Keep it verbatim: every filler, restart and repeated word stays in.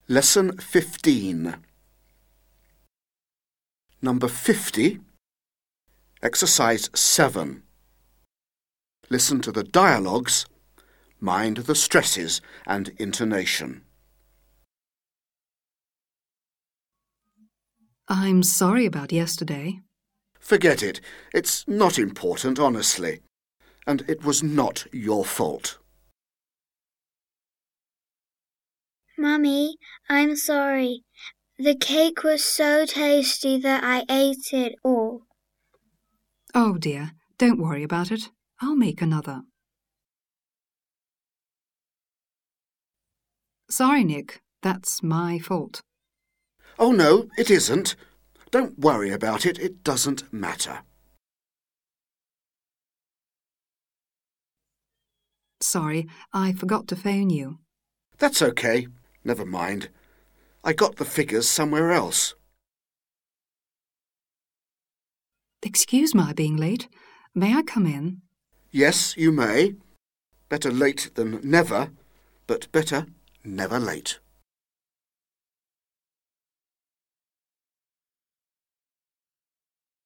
Lesson fifteen. Number fifty. Exercise seven. Listen to the dialogues, mind the stresses and intonation. I'm sorry about yesterday. Forget it. It's not important, honestly. And it was not your fault. Mummy, I'm sorry. The cake was so tasty that I ate it all. Oh dear, don't worry about it. I'll make another. Sorry, Nick. That's my fault. Oh no, it isn't. Don't worry about it. It doesn't matter. Sorry, I forgot to phone you. That's okay. Never mind. I got the figures somewhere else. Excuse my being late. May I come in? Yes, you may. Better late than never, but better never late.